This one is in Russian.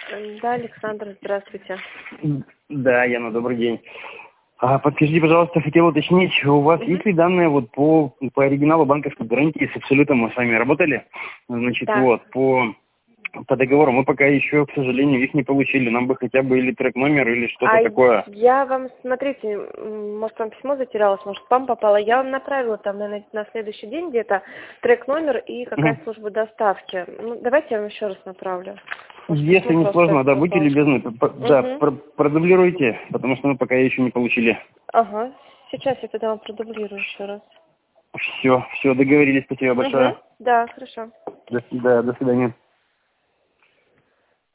Да, Александр, здравствуйте. Да, Яна, добрый день. Подскажите, пожалуйста, хотел уточнить, у вас есть ли данные вот по оригиналу банковской гарантии с Абсолютом мы с вами работали? Значит, Да. вот, по договору мы пока еще, к сожалению, их не получили. Нам бы хотя бы или трек-номер, или что-то такое. Я вам, смотрите, может, вам письмо затерялось, может, спам попало. Я вам направила там на следующий день где-то трек-номер и какая служба доставки. Ну, давайте я вам еще раз направлю. Может, Если не сложно, да, будьте попало. любезны, да, продублируйте, потому что мы пока еще не получили. Ага, сейчас я тогда вам продублирую еще раз. Все, договорились, спасибо большое. Да, хорошо. До свидания.